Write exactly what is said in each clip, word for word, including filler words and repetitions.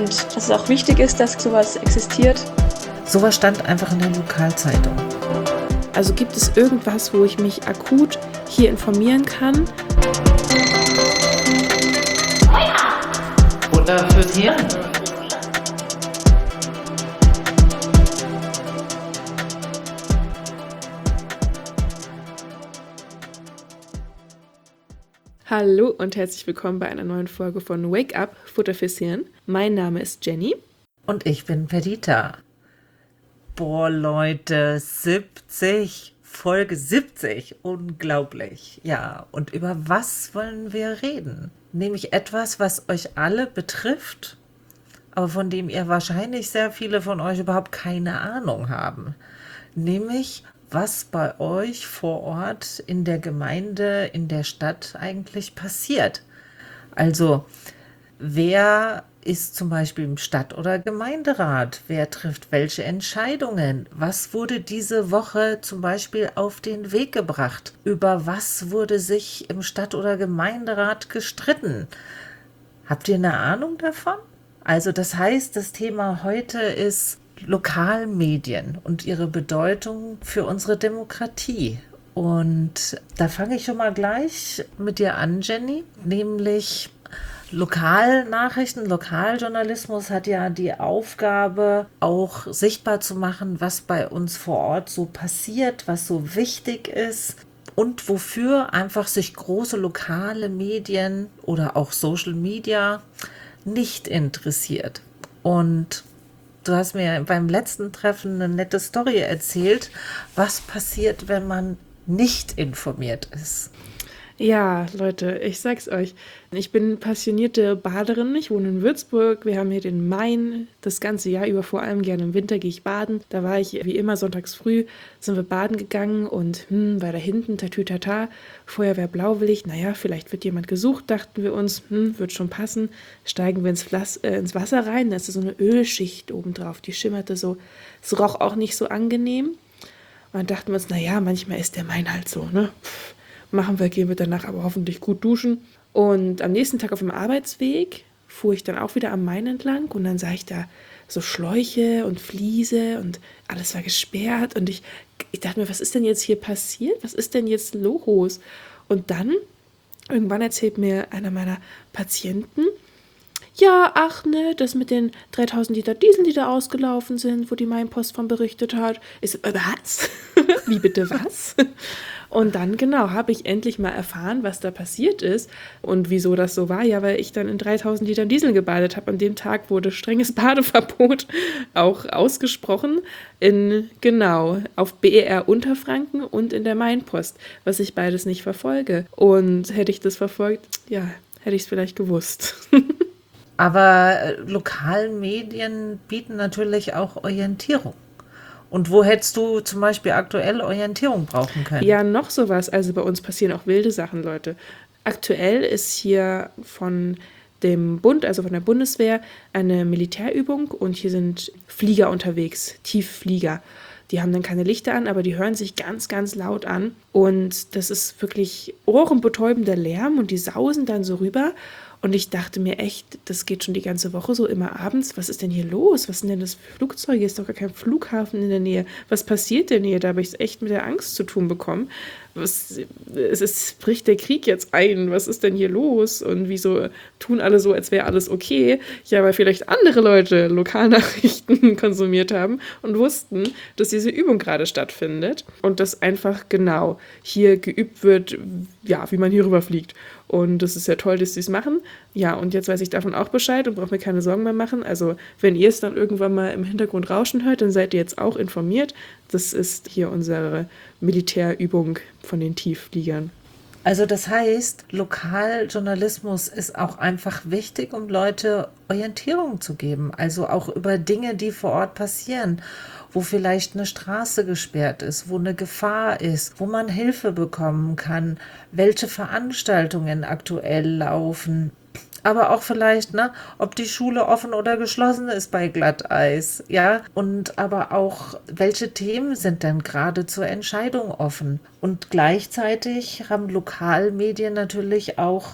und dass es auch wichtig ist, dass sowas existiert. Sowas stand einfach in der Lokalzeitung. Also gibt es irgendwas, wo ich mich akut hier informieren kann? Futter fürs Hirn. Hallo und herzlich willkommen bei einer neuen Folge von Wake Up, Futter fürs Hirn. Mein Name ist Jenny. Und ich bin Perdita. Boah, Leute, siebzig, Folge siebzig, unglaublich. Ja, und über was wollen wir reden? Nämlich etwas, was euch alle betrifft, aber von dem ihr wahrscheinlich sehr viele von euch überhaupt keine Ahnung haben. Nämlich, was bei euch vor Ort in der Gemeinde, in der Stadt eigentlich passiert. Also, wer ist zum Beispiel im Stadt- oder Gemeinderat? Wer trifft welche Entscheidungen? Was wurde diese Woche zum Beispiel auf den Weg gebracht? Über was wurde sich im Stadt- oder Gemeinderat gestritten? Habt ihr eine Ahnung davon? Also das heißt, das Thema heute ist Lokalmedien und ihre Bedeutung für unsere Demokratie. Und da fange ich schon mal gleich mit dir an, Jenny, nämlich Lokalnachrichten, Lokaljournalismus hat ja die Aufgabe, auch sichtbar zu machen, was bei uns vor Ort so passiert, was so wichtig ist und wofür einfach sich große lokale Medien oder auch Social Media nicht interessiert. Und du hast mir beim letzten Treffen eine nette Story erzählt, was passiert, wenn man nicht informiert ist. Ja, Leute, ich sag's euch. Ich bin passionierte Baderin. Ich wohne in Würzburg. Wir haben hier den Main das ganze Jahr über, vor allem gerne im Winter gehe ich baden. Da war ich wie immer sonntags früh, sind wir baden gegangen und hm, war da hinten, tatütata, Feuerwehr Blaulicht. Naja, vielleicht wird jemand gesucht, dachten wir uns, hm, wird schon passen. Steigen wir ins, Flas- äh, ins Wasser rein, da ist so eine Ölschicht obendrauf, die schimmerte so. Es roch auch nicht so angenehm. Und dann dachten wir uns, naja, manchmal ist der Main halt so, ne? Pff. Machen wir, gehen wir danach aber hoffentlich gut duschen. Und am nächsten Tag auf dem Arbeitsweg fuhr ich dann auch wieder am Main entlang und dann sah ich da so Schläuche und Fliese und alles war gesperrt und ich, ich dachte mir, was ist denn jetzt hier passiert? Was ist denn jetzt los? Und dann, irgendwann erzählt mir einer meiner Patienten, ja, ach ne, das mit den dreitausend Liter Diesel, die da ausgelaufen sind, wo die Mainpost von berichtet hat. Ich so, äh, was? Wie bitte was? Und dann, genau, habe ich endlich mal erfahren, was da passiert ist und wieso das so war. Ja, weil ich dann in dreitausend Litern Diesel gebadet habe. An dem Tag wurde strenges Badeverbot auch ausgesprochen in, genau, auf B E R Unterfranken und in der Mainpost, was ich beides nicht verfolge. Und hätte ich das verfolgt, ja, hätte ich es vielleicht gewusst. Aber äh, lokalen Medien bieten natürlich auch Orientierung. Und wo hättest du zum Beispiel aktuell Orientierung brauchen können? Ja, noch sowas. Also bei uns passieren auch wilde Sachen, Leute. Aktuell ist hier von dem Bund, also von der Bundeswehr, eine Militärübung und hier sind Flieger unterwegs, Tiefflieger. Die haben dann keine Lichter an, aber die hören sich ganz, ganz laut an. Und das ist wirklich ohrenbetäubender Lärm und die sausen dann so rüber. Und ich dachte mir echt, das geht schon die ganze Woche so, immer abends. Was ist denn hier los? Was sind denn das für Flugzeuge? Ist doch gar kein Flughafen in der Nähe. Was passiert denn hier? Da habe ich es echt mit der Angst zu tun bekommen. Was, es ist, bricht der Krieg jetzt ein? Was ist denn hier los? Und wieso tun alle so, als wäre alles okay? Ja, weil vielleicht andere Leute Lokalnachrichten konsumiert haben und wussten, dass diese Übung gerade stattfindet. Und dass einfach genau hier geübt wird, ja, wie man hier rüberfliegt. Und das ist ja toll, dass sie es machen. Ja, und jetzt weiß ich davon auch Bescheid und brauche mir keine Sorgen mehr machen. Also wenn ihr es dann irgendwann mal im Hintergrund rauschen hört, dann seid ihr jetzt auch informiert. Das ist hier unsere Militärübung von den Tieffliegern. Also das heißt, Lokaljournalismus ist auch einfach wichtig, um Leute Orientierung zu geben. Also auch über Dinge, die vor Ort passieren, wo vielleicht eine Straße gesperrt ist, wo eine Gefahr ist, wo man Hilfe bekommen kann, welche Veranstaltungen aktuell laufen. Aber auch vielleicht, ne, ob die Schule offen oder geschlossen ist bei Glatteis, ja. Und aber auch, welche Themen sind denn gerade zur Entscheidung offen? Und gleichzeitig haben Lokalmedien natürlich auch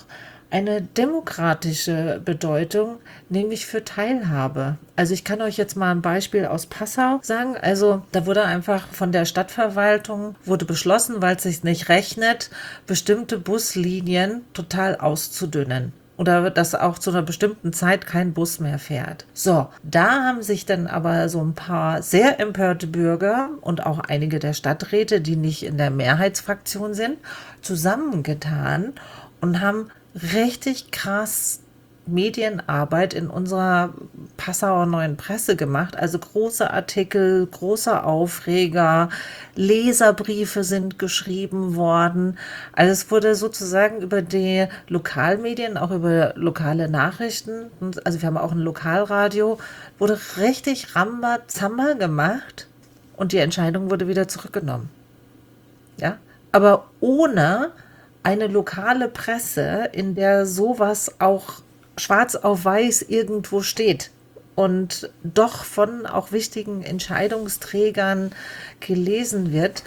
eine demokratische Bedeutung, nämlich für Teilhabe. Also ich kann euch jetzt mal ein Beispiel aus Passau sagen. Also da wurde einfach von der Stadtverwaltung wurde beschlossen, weil es sich nicht rechnet, bestimmte Buslinien total auszudünnen. Oder dass auch zu einer bestimmten Zeit kein Bus mehr fährt. So, da haben sich dann aber so ein paar sehr empörte Bürger und auch einige der Stadträte, die nicht in der Mehrheitsfraktion sind, zusammengetan und haben richtig krass Medienarbeit in unserer Passauer Neuen Presse gemacht. Also große Artikel, große Aufreger, Leserbriefe sind geschrieben worden. Also es wurde sozusagen über die Lokalmedien, auch über lokale Nachrichten, also wir haben auch ein Lokalradio, wurde richtig Rambazamba gemacht und die Entscheidung wurde wieder zurückgenommen. Ja, aber ohne eine lokale Presse, in der sowas auch schwarz auf weiß irgendwo steht und doch von auch wichtigen Entscheidungsträgern gelesen wird,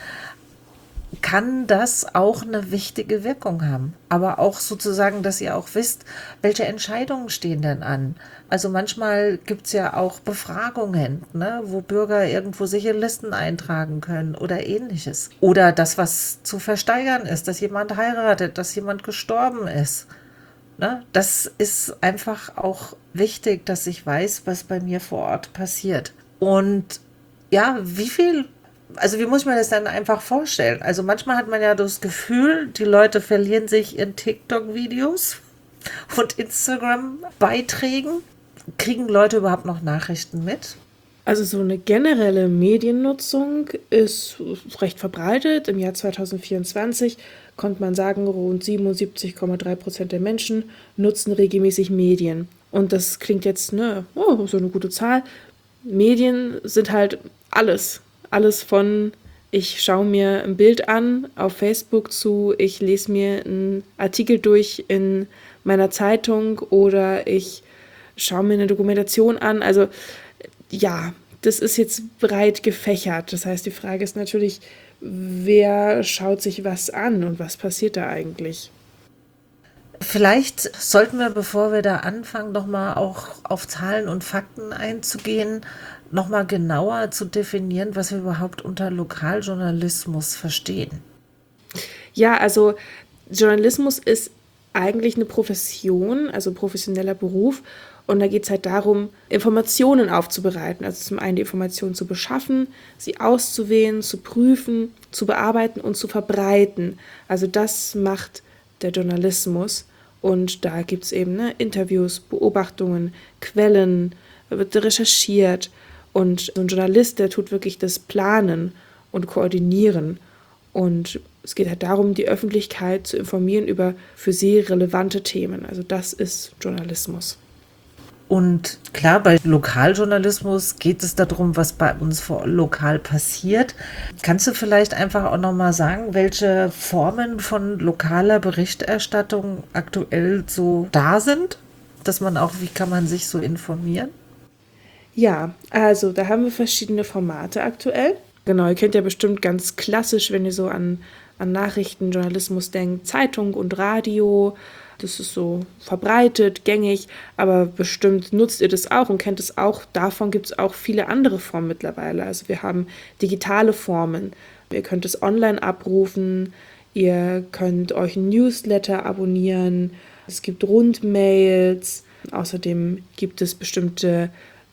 kann das auch eine wichtige Wirkung haben. Aber auch sozusagen, dass ihr auch wisst, welche Entscheidungen stehen denn an. Also manchmal gibt es ja auch Befragungen, ne, wo Bürger irgendwo sich in Listen eintragen können oder ähnliches. Oder das, was zu versteigern ist, dass jemand heiratet, dass jemand gestorben ist. Ne? Das ist einfach auch wichtig, dass ich weiß, was bei mir vor Ort passiert. Und ja, wie viel, also wie muss ich mir das dann einfach vorstellen? Also manchmal hat man ja das Gefühl, die Leute verlieren sich in TikTok-Videos und Instagram-Beiträgen. Kriegen Leute überhaupt noch Nachrichten mit? Also so eine generelle Mediennutzung ist recht verbreitet. Im Jahr zwanzig vierundzwanzig konnte man sagen, rund siebenundsiebzig Komma drei Prozent der Menschen nutzen regelmäßig Medien. Und das klingt jetzt, ne, oh, so eine gute Zahl. Medien sind halt alles. Alles von, ich schaue mir ein Bild an auf Facebook zu, ich lese mir einen Artikel durch in meiner Zeitung oder ich schaue mir eine Dokumentation an. Also ja, das ist jetzt breit gefächert. Das heißt, die Frage ist natürlich, wer schaut sich was an und was passiert da eigentlich? Vielleicht sollten wir, bevor wir da anfangen, nochmal auch auf Zahlen und Fakten einzugehen, nochmal genauer zu definieren, was wir überhaupt unter Lokaljournalismus verstehen. Ja, also Journalismus ist eigentlich eine Profession, also ein professioneller Beruf. Und da geht es halt darum, Informationen aufzubereiten. Also zum einen die Informationen zu beschaffen, sie auszuwählen, zu prüfen, zu bearbeiten und zu verbreiten. Also das macht der Journalismus. Und da gibt es eben ne, Interviews, Beobachtungen, Quellen, wird recherchiert. Und so ein Journalist, der tut wirklich das Planen und Koordinieren. Und es geht halt darum, die Öffentlichkeit zu informieren über für sie relevante Themen. Also das ist Journalismus. Und klar, bei Lokaljournalismus geht es darum, was bei uns vor lokal passiert. Kannst du vielleicht einfach auch nochmal sagen, welche Formen von lokaler Berichterstattung aktuell so da sind? Dass man auch, wie kann man sich so informieren? Ja, also da haben wir verschiedene Formate aktuell. Genau, ihr kennt ja bestimmt ganz klassisch, wenn ihr so an, an Nachrichtenjournalismus denkt, Zeitung und Radio. Das ist so verbreitet, gängig, aber bestimmt nutzt ihr das auch und kennt es auch. Davon gibt es auch viele andere Formen mittlerweile. Also wir haben digitale Formen. Ihr könnt es online abrufen, ihr könnt euch ein Newsletter abonnieren, es gibt Rundmails. Außerdem gibt es bestimmte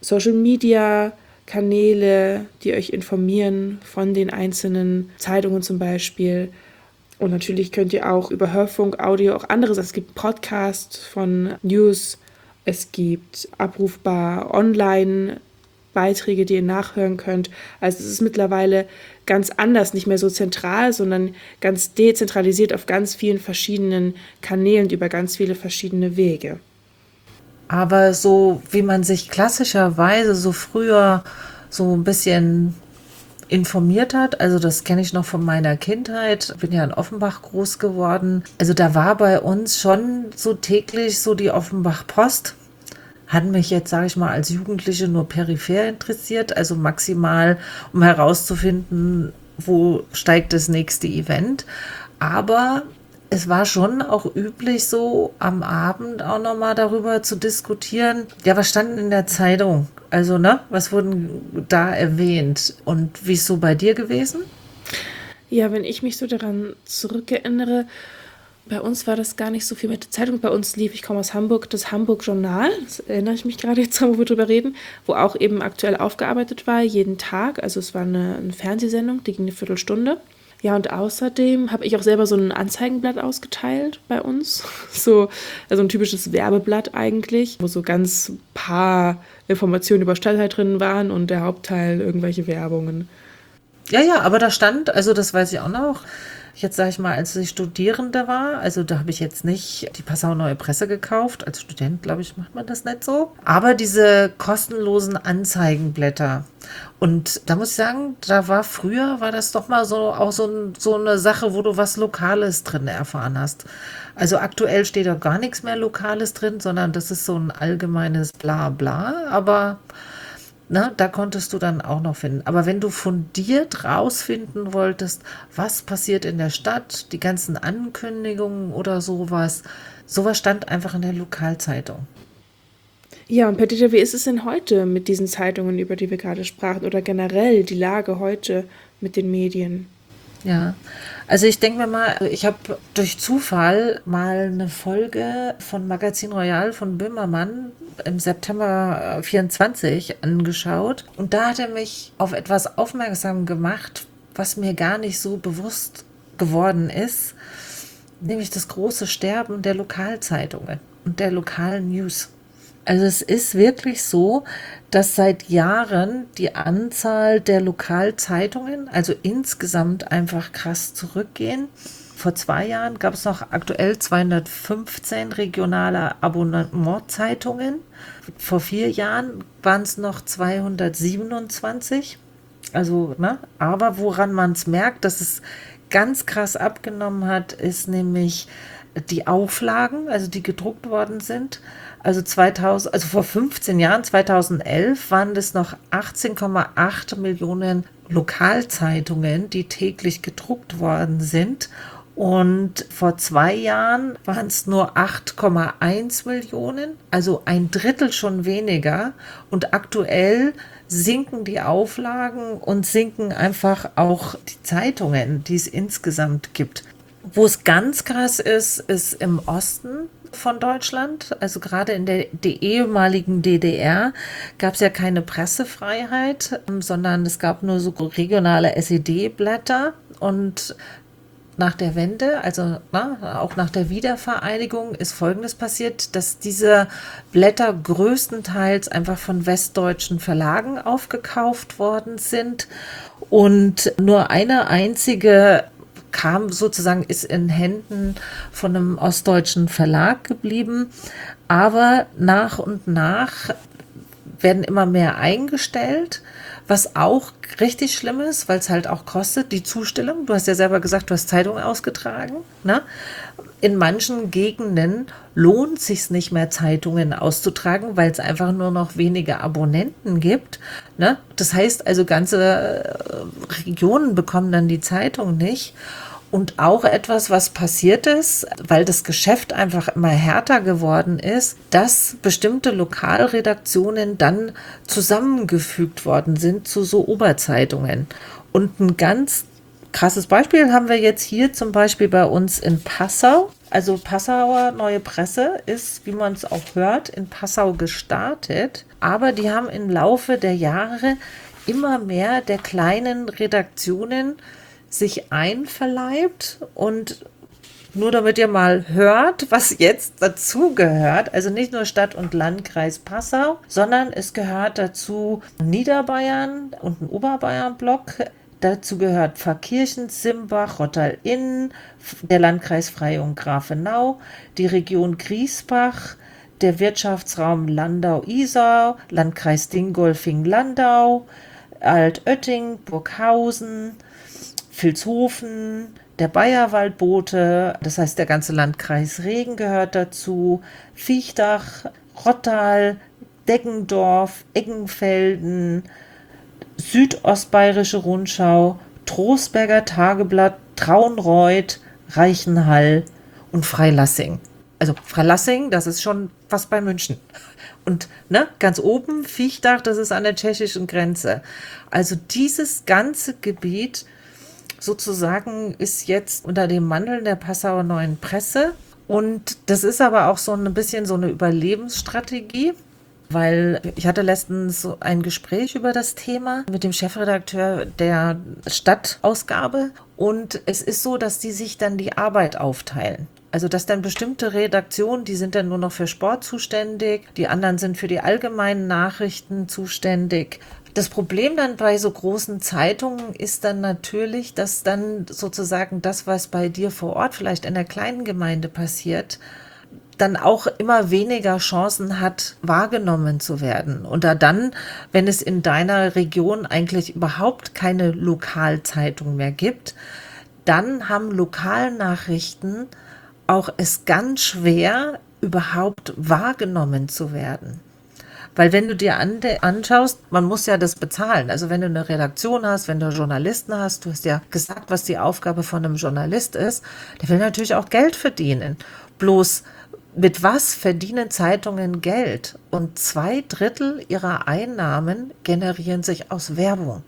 Social-Media-Kanäle, die euch informieren von den einzelnen Zeitungen zum Beispiel. Und natürlich könnt ihr auch über Hörfunk, Audio auch anderes. Es gibt Podcasts von News, es gibt abrufbar Online-Beiträge, die ihr nachhören könnt. Also es ist mittlerweile ganz anders, nicht mehr so zentral, sondern ganz dezentralisiert auf ganz vielen verschiedenen Kanälen über ganz viele verschiedene Wege. Aber so wie man sich klassischerweise so früher so ein bisschen informiert hat, also das kenne ich noch von meiner Kindheit, bin ja in Offenbach groß geworden, also da war bei uns schon so täglich so die Offenbach-Post, hat mich jetzt, sage ich mal, als Jugendliche nur peripher interessiert, also maximal, um herauszufinden, wo steigt das nächste Event, aber es war schon auch üblich, so am Abend auch nochmal darüber zu diskutieren. Ja, was stand in der Zeitung? Also, ne, was wurden da erwähnt? Und wie ist so bei dir gewesen? Ja, wenn ich mich so daran zurückerinnere, bei uns war das gar nicht so viel mit der Zeitung. Bei uns lief, ich komme aus Hamburg, das Hamburg Journal, das erinnere ich mich gerade jetzt dran, wo wir drüber reden, wo auch eben aktuell aufgearbeitet war, jeden Tag. Also es war eine, eine Fernsehsendung, die ging eine Viertelstunde. Ja, und außerdem habe ich auch selber so ein Anzeigenblatt ausgeteilt bei uns. So, also ein typisches Werbeblatt eigentlich, wo so ganz paar Informationen über Stadtteil drin waren und der Hauptteil irgendwelche Werbungen. Ja, ja, aber da stand, also das weiß ich auch noch, jetzt sage ich mal, als ich Studierende war, also da habe ich jetzt nicht die Passau Neue Presse gekauft. Als Student, glaube ich, macht man das nicht so. Aber diese kostenlosen Anzeigenblätter. Und da muss ich sagen, da war früher, war das doch mal so auch so, ein, so eine Sache, wo du was Lokales drin erfahren hast. Also aktuell steht da gar nichts mehr Lokales drin, sondern das ist so ein allgemeines Blabla. Aber na, da konntest du dann auch noch finden. Aber wenn du fundiert rausfinden wolltest, was passiert in der Stadt, die ganzen Ankündigungen oder sowas, sowas stand einfach in der Lokalzeitung. Ja, und Perdita, wie ist es denn heute mit diesen Zeitungen, über die wir gerade sprachen, oder generell die Lage heute mit den Medien? Ja, also ich denke mir mal, ich habe durch Zufall mal eine Folge von Magazin Royal von Böhmermann im September äh, vierundzwanzig angeschaut und da hat er mich auf etwas aufmerksam gemacht, was mir gar nicht so bewusst geworden ist, nämlich das große Sterben der Lokalzeitungen und der lokalen News. Also es ist wirklich so, dass seit Jahren die Anzahl der Lokalzeitungen, also insgesamt einfach krass zurückgehen. Vor zwei Jahren gab es noch aktuell zweihundertfünfzehn regionale Abonnementzeitungen. Vor vier Jahren waren es noch zweihundertsiebenundzwanzig. Also, ne? Aber woran man es merkt, dass es ganz krass abgenommen hat, ist nämlich die Auflagen, also die gedruckt worden sind. Also zweitausend, also vor fünfzehn Jahren, zweitausendelf, waren das noch achtzehn Komma acht Millionen Lokalzeitungen, die täglich gedruckt worden sind. Und vor zwei Jahren waren es nur acht Komma eins Millionen, also ein Drittel schon weniger. Und aktuell sinken die Auflagen und sinken einfach auch die Zeitungen, die es insgesamt gibt. Wo es ganz krass ist, ist im Osten von Deutschland, also gerade in der, der ehemaligen D D R, gab es ja keine Pressefreiheit, sondern es gab nur so regionale S E D-Blätter und nach der Wende, also na, auch nach der Wiedervereinigung, ist Folgendes passiert, dass diese Blätter größtenteils einfach von westdeutschen Verlagen aufgekauft worden sind und nur eine einzige kam sozusagen, ist in Händen von einem ostdeutschen Verlag geblieben. Aber nach und nach werden immer mehr eingestellt, was auch richtig schlimm ist, weil es halt auch kostet, die Zustellung. Du hast ja selber gesagt, du hast Zeitungen ausgetragen. Ne? In manchen Gegenden lohnt es sich nicht mehr, Zeitungen auszutragen, weil es einfach nur noch wenige Abonnenten gibt. Ne? Das heißt also, ganze Regionen bekommen dann die Zeitung nicht. Und auch etwas, was passiert ist, weil das Geschäft einfach immer härter geworden ist, dass bestimmte Lokalredaktionen dann zusammengefügt worden sind zu so Oberzeitungen. Und ein ganz krasses Beispiel haben wir jetzt hier zum Beispiel bei uns in Passau. Also Passauer Neue Presse ist, wie man es auch hört, in Passau gestartet. Aber die haben im Laufe der Jahre immer mehr der kleinen Redaktionen sich einverleibt und nur damit ihr mal hört, was jetzt dazu gehört, also nicht nur Stadt- und Landkreis Passau, sondern es gehört dazu Niederbayern und ein Oberbayern-Block. Dazu gehört Pfarrkirchen, Simbach, Rottal-Inn, der Landkreis Freyung Grafenau, die Region Griesbach, der Wirtschaftsraum Landau-Isar, Landkreis Dingolfing-Landau, Altötting, Burghausen, Vilshofen, der Bayerwaldbote, das heißt der ganze Landkreis Regen gehört dazu, Viechtach, Rottal, Deggendorf, Eggenfelden, Südostbayerische Rundschau, Trostberger Tageblatt, Traunreuth, Reichenhall, und Freilassing. Also Freilassing, das ist schon fast bei München. Und ne, ganz oben Viechtach, das ist an der tschechischen Grenze. Also dieses ganze Gebiet sozusagen ist jetzt unter dem Mantel der Passauer Neuen Presse. Und das ist aber auch so ein bisschen so eine Überlebensstrategie, weil ich hatte letztens so ein Gespräch über das Thema mit dem Chefredakteur der Stadtausgabe. Und es ist so, dass die sich dann die Arbeit aufteilen. Also dass dann bestimmte Redaktionen, die sind dann nur noch für Sport zuständig, die anderen sind für die allgemeinen Nachrichten zuständig. Das Problem dann bei so großen Zeitungen ist dann natürlich, dass dann sozusagen das, was bei dir vor Ort vielleicht in der kleinen Gemeinde passiert, dann auch immer weniger Chancen hat, wahrgenommen zu werden. Und da dann, wenn es in deiner Region eigentlich überhaupt keine Lokalzeitung mehr gibt, dann haben Lokalnachrichten auch es ganz schwer, überhaupt wahrgenommen zu werden. Weil wenn du dir an, anschaust, man muss ja das bezahlen. Also wenn du eine Redaktion hast, wenn du Journalisten hast, du hast ja gesagt, was die Aufgabe von einem Journalist ist, der will natürlich auch Geld verdienen. Bloß mit was verdienen Zeitungen Geld? Und zwei Drittel ihrer Einnahmen generieren sich aus Werbung.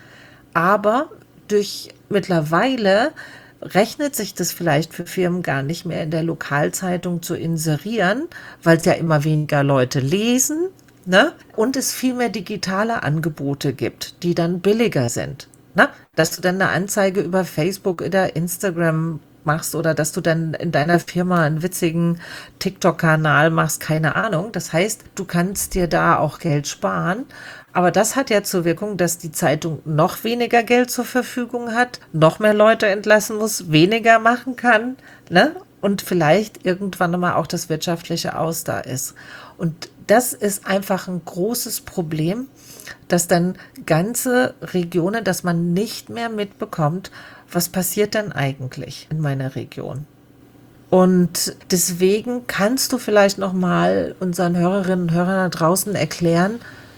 Aber durch mittlerweile rechnet sich das vielleicht für Firmen gar nicht mehr in der Lokalzeitung zu inserieren, weil es ja immer weniger Leute lesen, ne? Und es viel mehr digitale Angebote gibt, die dann billiger sind. Ne? Dass du dann eine Anzeige über Facebook oder Instagram machst oder dass du dann in deiner Firma einen witzigen TikTok-Kanal machst, keine Ahnung. Das heißt, du kannst dir da auch Geld sparen. Aber das hat ja zur Wirkung, dass die Zeitung noch weniger Geld zur Verfügung hat, noch mehr Leute entlassen muss, weniger machen kann, ne? Und vielleicht irgendwann mal auch das wirtschaftliche Aus da ist. Und das ist einfach ein großes Problem, dass dann ganze Regionen, dass man nicht mehr mitbekommt, was passiert denn eigentlich in meiner Region. Und deswegen kannst du vielleicht noch mal unseren Hörerinnen und Hörern da draußen erklären,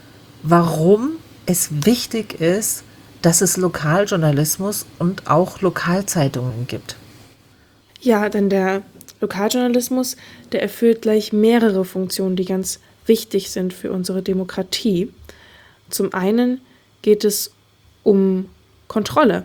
warum es wichtig ist, dass es Lokaljournalismus und auch Lokalzeitungen gibt. Ja, denn der Lokaljournalismus, der erfüllt gleich mehrere Funktionen, die ganz wichtig sind für unsere Demokratie. Zum einen geht es um Kontrolle.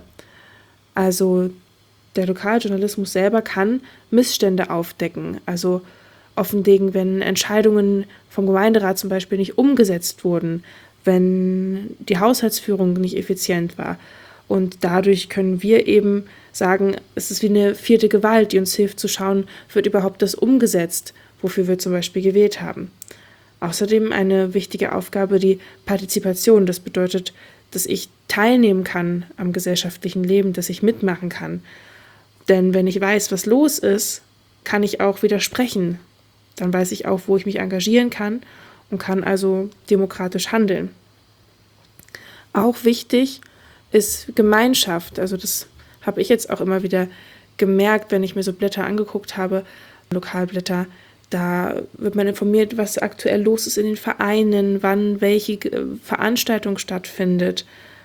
Also der Lokaljournalismus selber kann Missstände aufdecken, also offenlegen, wenn Entscheidungen vom Gemeinderat zum Beispiel nicht umgesetzt wurden, wenn die Haushaltsführung nicht effizient war. Und dadurch können wir eben sagen, es ist wie eine vierte Gewalt, die uns hilft zu schauen, wird überhaupt das umgesetzt, wofür wir zum Beispiel gewählt haben. Außerdem eine wichtige Aufgabe, die Partizipation. Das bedeutet, dass ich teilnehmen kann am gesellschaftlichen Leben, dass ich mitmachen kann. Denn wenn ich weiß, was los ist, kann ich auch widersprechen. Dann weiß ich auch, wo ich mich engagieren kann und kann also demokratisch handeln. Auch wichtig ist Gemeinschaft. Also das habe ich jetzt auch immer wieder gemerkt, wenn ich mir so Blätter angeguckt habe, Lokalblätter. Da wird man informiert, was aktuell los ist in den Vereinen, wann welche Veranstaltung stattfindet,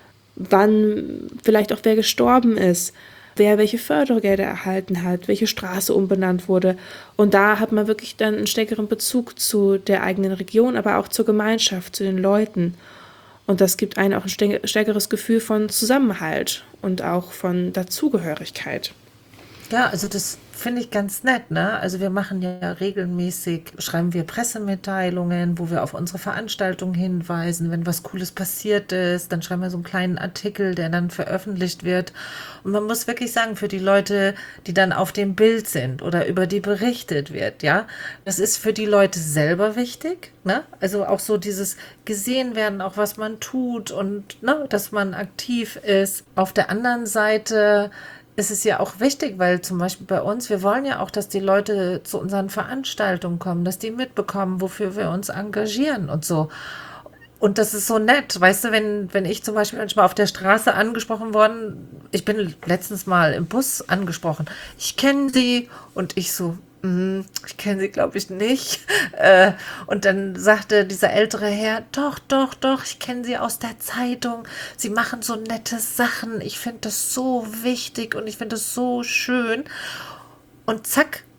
wann vielleicht auch wer gestorben ist, wer welche Fördergelder erhalten hat, welche Straße umbenannt wurde. Und da hat man wirklich dann einen stärkeren Bezug zu der eigenen Region, aber auch zur Gemeinschaft, zu den Leuten. Und das gibt einem auch ein stärkeres Gefühl von Zusammenhalt und auch von Dazugehörigkeit. Ja, also das finde ich ganz nett, ne? Also wir machen ja regelmäßig, schreiben wir Pressemitteilungen, wo wir auf unsere Veranstaltungen hinweisen. Wenn was Cooles passiert ist, dann schreiben wir so einen kleinen Artikel, der dann veröffentlicht wird. Und man muss wirklich sagen, für die Leute, die dann auf dem Bild sind oder über die berichtet wird, ja, das ist für die Leute selber wichtig, ne? Also auch so dieses gesehen werden, auch was man tut und ne, dass man aktiv ist. Auf der anderen Seite ist es ja auch wichtig, weil zum Beispiel bei uns, wir wollen ja auch, dass die Leute zu unseren Veranstaltungen kommen, dass die mitbekommen, wofür wir uns engagieren und so. Und das ist so nett, weißt du, wenn, wenn ich zum Beispiel manchmal auf der Straße angesprochen worden, ich bin letztens mal im Bus angesprochen, ich kenne Sie und ich so, mm, ich kenne Sie glaube ich nicht. Äh, und dann sagte dieser ältere Herr, doch, doch, doch, ich kenne Sie aus der Zeitung, Sie machen so nette Sachen, ich finde das so wichtig und ich finde das so schön. Und zack,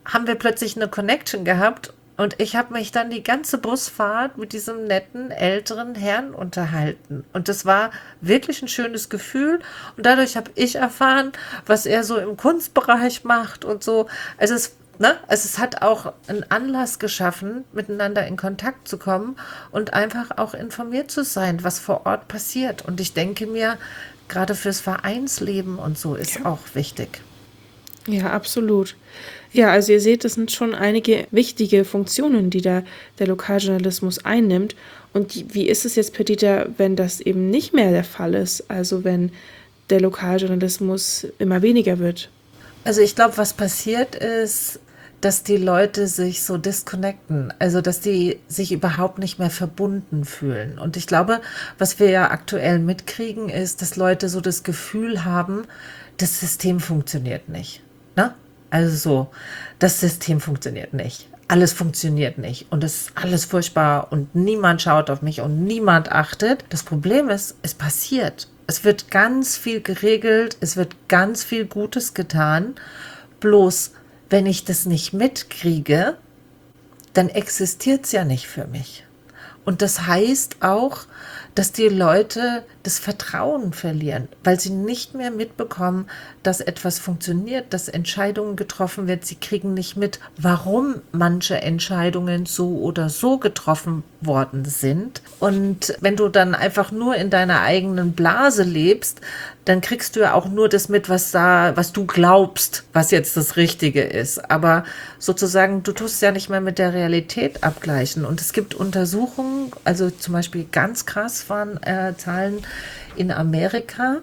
haben wir plötzlich eine Connection gehabt und ich habe mich dann die ganze Busfahrt mit diesem netten älteren Herrn unterhalten. Und das war wirklich ein schönes Gefühl. Und dadurch habe ich erfahren, was er so im Kunstbereich macht und so. Also es, ne? Also es hat auch einen Anlass geschaffen, miteinander in Kontakt zu kommen und einfach auch informiert zu sein, was vor Ort passiert. Und ich denke mir, gerade fürs Vereinsleben und so ist Ja. auch wichtig. Ja, absolut. Ja, also ihr seht, das sind schon einige wichtige Funktionen, die da der Lokaljournalismus einnimmt. Und die, wie ist es jetzt, Perdita, wenn das eben nicht mehr der Fall ist? Also wenn der Lokaljournalismus immer weniger wird? Also ich glaube, was passiert ist, dass die Leute sich so disconnecten, also dass die sich überhaupt nicht mehr verbunden fühlen. Und ich glaube, was wir ja aktuell mitkriegen, ist, dass Leute so das Gefühl haben, das System funktioniert nicht. Ne? Also so, das System funktioniert nicht. Alles funktioniert nicht und es ist alles furchtbar und niemand schaut auf mich und niemand achtet. Das Problem ist, es passiert. Es wird ganz viel geregelt, es wird ganz viel Gutes getan. Bloß, wenn ich das nicht mitkriege, dann existiert es ja nicht für mich. Und das heißt auch, dass die Leute das Vertrauen verlieren, weil sie nicht mehr mitbekommen, dass etwas funktioniert, dass Entscheidungen getroffen werden. Sie kriegen nicht mit, warum manche Entscheidungen so oder so getroffen worden sind. Und wenn du dann einfach nur in deiner eigenen Blase lebst, dann kriegst du ja auch nur das mit, was da, was du glaubst, was jetzt das Richtige ist. Aber sozusagen, du tust ja nicht mehr mit der Realität abgleichen. Und es gibt Untersuchungen, also zum Beispiel ganz krass waren äh, Zahlen in Amerika,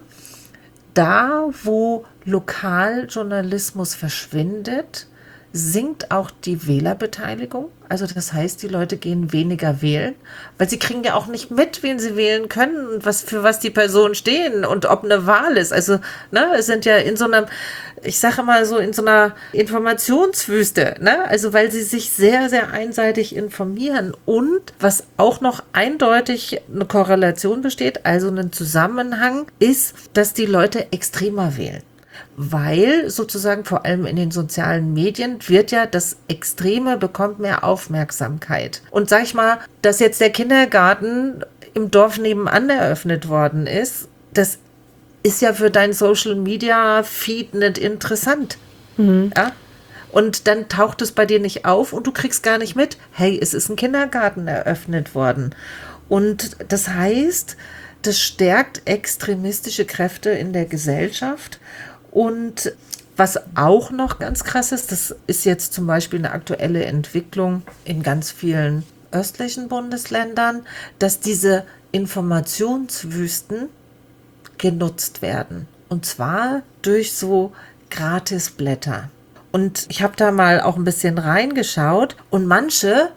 da wo Lokaljournalismus verschwindet, sinkt auch die Wählerbeteiligung. Also das heißt, die Leute gehen weniger wählen, weil sie kriegen ja auch nicht mit, wen sie wählen können und was, für was die Personen stehen und ob eine Wahl ist. Also, ne, es sind ja in so einem, ich sage mal so, in so einer Informationswüste, ne? Also weil sie sich sehr, sehr einseitig informieren und was auch noch eindeutig eine Korrelation besteht, also einen Zusammenhang, ist, dass die Leute extremer wählen. Weil sozusagen vor allem in den sozialen Medien wird ja das Extreme bekommt mehr Aufmerksamkeit. Und sag ich mal, dass jetzt der Kindergarten im Dorf nebenan eröffnet worden ist, das ist ja für dein Social Media Feed nicht interessant. Mhm. Ja? Und dann taucht es bei dir nicht auf und du kriegst gar nicht mit, hey, es ist ein Kindergarten eröffnet worden. Und das heißt, das stärkt extremistische Kräfte in der Gesellschaft. Und was auch noch ganz krass ist, das ist jetzt zum Beispiel eine aktuelle Entwicklung in ganz vielen östlichen Bundesländern, dass diese Informationswüsten genutzt werden. Und zwar durch so Gratisblätter. Und ich habe da mal auch ein bisschen reingeschaut und manche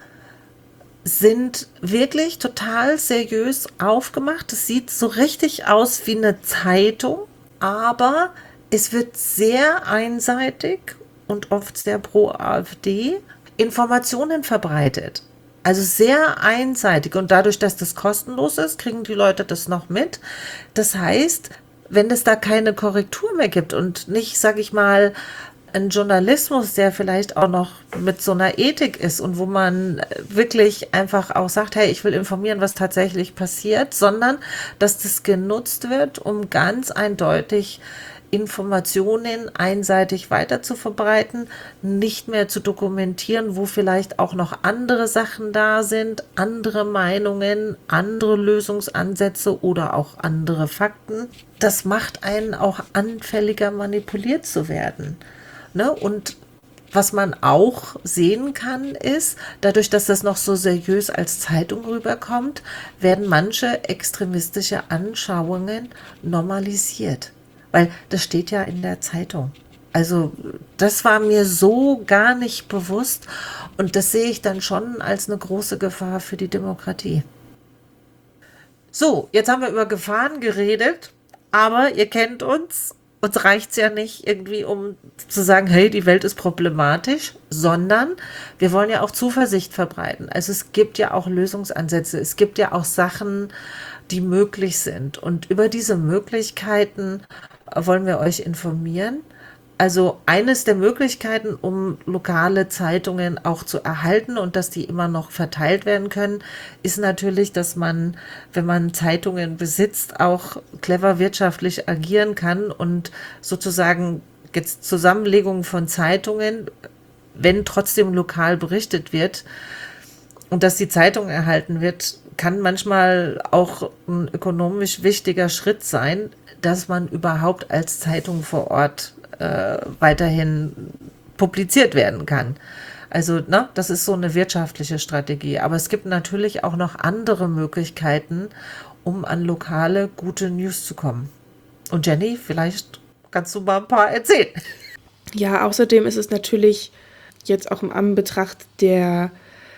sind wirklich total seriös aufgemacht. Es sieht so richtig aus wie eine Zeitung, aber es wird sehr einseitig und oft sehr pro AfD Informationen verbreitet. Also sehr einseitig und dadurch, dass das kostenlos ist, kriegen die Leute das noch mit. Das heißt, wenn es da keine Korrektur mehr gibt und nicht, sag ich mal, ein Journalismus, der vielleicht auch noch mit so einer Ethik ist und wo man wirklich einfach auch sagt, hey, ich will informieren, was tatsächlich passiert, sondern dass das genutzt wird, um ganz eindeutig Informationen einseitig weiter zu verbreiten, nicht mehr zu dokumentieren, wo vielleicht auch noch andere Sachen da sind, andere Meinungen, andere Lösungsansätze oder auch andere Fakten. Das macht einen auch anfälliger, manipuliert zu werden. Ne? Und was man auch sehen kann, ist, dadurch, dass das noch so seriös als Zeitung rüberkommt, werden manche extremistische Anschauungen normalisiert. Weil das steht ja in der Zeitung. Also das war mir so gar nicht bewusst und das sehe ich dann schon als eine große Gefahr für die Demokratie. So, jetzt haben wir über Gefahren geredet, aber ihr kennt uns. Uns reicht es ja nicht irgendwie, um zu sagen, hey, die Welt ist problematisch, sondern wir wollen ja auch Zuversicht verbreiten. Also es gibt ja auch Lösungsansätze, es gibt ja auch Sachen, die möglich sind. Und über diese Möglichkeiten wollen wir euch informieren Also eines der Möglichkeiten, um lokale Zeitungen auch zu erhalten und dass die immer noch verteilt werden können, ist natürlich, dass man, wenn man Zeitungen besitzt, auch clever wirtschaftlich agieren kann und sozusagen jetzt Zusammenlegung von Zeitungen, wenn trotzdem lokal berichtet wird und dass die Zeitung erhalten wird, kann manchmal auch ein ökonomisch wichtiger Schritt sein, dass man überhaupt als Zeitung vor Ort äh, weiterhin publiziert werden kann. Also, ne, das ist so eine wirtschaftliche Strategie. Aber es gibt natürlich auch noch andere Möglichkeiten, um an lokale gute News zu kommen. Und Jenny, vielleicht kannst du mal ein paar erzählen. Ja, außerdem ist es natürlich jetzt auch im Anbetracht der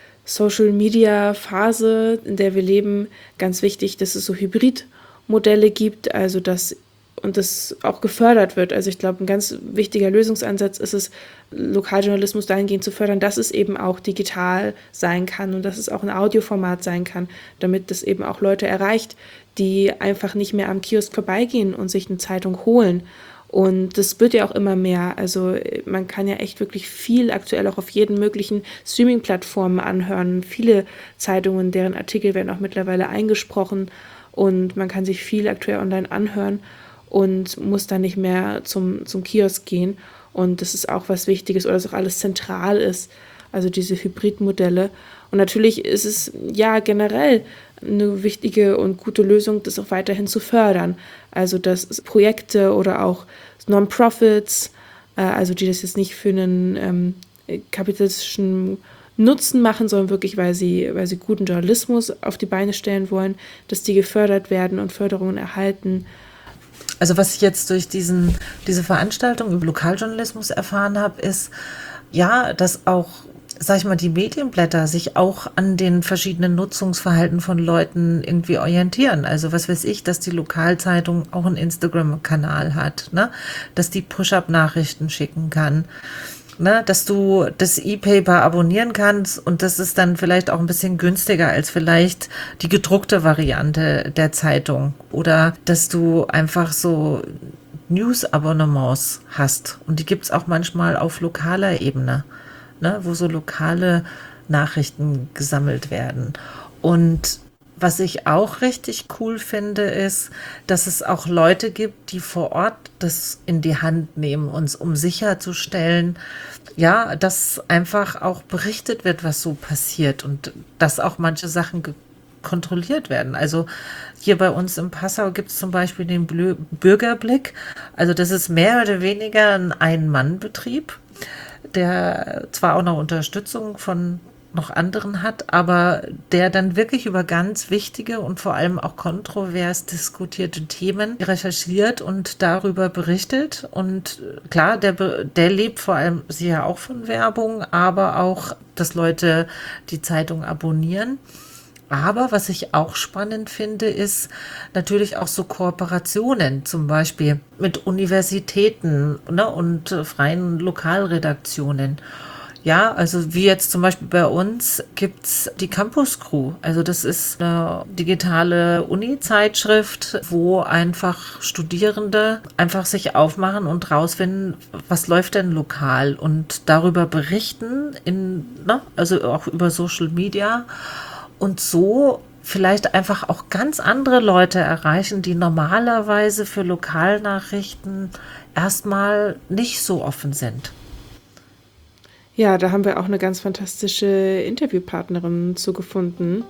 Social-Media-Phase, in der wir leben, ganz wichtig, dass es so Hybridmodelle gibt, also dass und das auch gefördert wird. Also ich glaube, ein ganz wichtiger Lösungsansatz ist es, Lokaljournalismus dahingehend zu fördern, dass es eben auch digital sein kann und dass es auch ein Audioformat sein kann, damit das eben auch Leute erreicht, die einfach nicht mehr am Kiosk vorbeigehen und sich eine Zeitung holen. Und das wird ja auch immer mehr. Also man kann ja echt wirklich viel aktuell auch auf jeden möglichen Streaming-Plattformen anhören. Viele Zeitungen, deren Artikel werden auch mittlerweile eingesprochen und man kann sich viel aktuell online anhören und muss dann nicht mehr zum, zum Kiosk gehen. Und das ist auch was Wichtiges oder dass auch alles zentral ist, also diese Hybridmodelle. Und natürlich ist es ja generell eine wichtige und gute Lösung, das auch weiterhin zu fördern. Also dass Projekte oder auch Non-Profits, äh, also die das jetzt nicht für einen ähm, kapitalistischen Nutzen machen, sondern wirklich, weil sie, weil sie guten Journalismus auf die Beine stellen wollen, dass die gefördert werden und Förderungen erhalten. Also was ich jetzt durch diesen, diese Veranstaltung über Lokaljournalismus erfahren habe, ist, ja, dass auch, sag ich mal, die Medienblätter sich auch an den verschiedenen Nutzungsverhalten von Leuten irgendwie orientieren. Also was weiß ich, dass die Lokalzeitung auch einen Instagram-Kanal hat, ne? Dass die Push-Up-Nachrichten schicken kann, ne? Dass du das E-Paper abonnieren kannst und das ist dann vielleicht auch ein bisschen günstiger als vielleicht die gedruckte Variante der Zeitung. Oder dass du einfach so News-Abonnements hast und die gibt's auch manchmal auf lokaler Ebene, ne, wo so lokale Nachrichten gesammelt werden. Und was ich auch richtig cool finde, ist, dass es auch Leute gibt, die vor Ort das in die Hand nehmen, uns, um sicherzustellen, ja, dass einfach auch berichtet wird, was so passiert und dass auch manche Sachen ge- kontrolliert werden. Also hier bei uns in Passau gibt es zum Beispiel den Blö Bürgerblick. Also das ist mehr oder weniger ein Ein-Mann-Betrieb, der zwar auch noch Unterstützung von noch anderen hat, aber der dann wirklich über ganz wichtige und vor allem auch kontrovers diskutierte Themen recherchiert und darüber berichtet. Und klar, der, der lebt vor allem sicher auch von Werbung, aber auch, dass Leute die Zeitung abonnieren. Aber was ich auch spannend finde, ist natürlich auch so Kooperationen, zum Beispiel mit Universitäten, ne, und äh, freien Lokalredaktionen. Ja, also wie jetzt zum Beispiel bei uns gibt's die Campus Crew. Also das ist eine digitale Uni-Zeitschrift, wo einfach Studierende einfach sich aufmachen und rausfinden, was läuft denn lokal und darüber berichten, in, ne, also auch über Social Media und so vielleicht einfach auch ganz andere Leute erreichen, die normalerweise für Lokalnachrichten erstmal nicht so offen sind. Ja, da haben wir auch eine ganz fantastische Interviewpartnerin zu gefunden.